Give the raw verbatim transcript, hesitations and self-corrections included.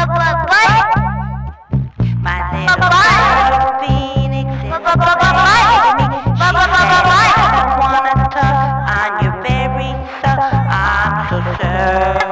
My little phoenix is me. She said, I wanna tuck on your berry stuff. I'm so sure.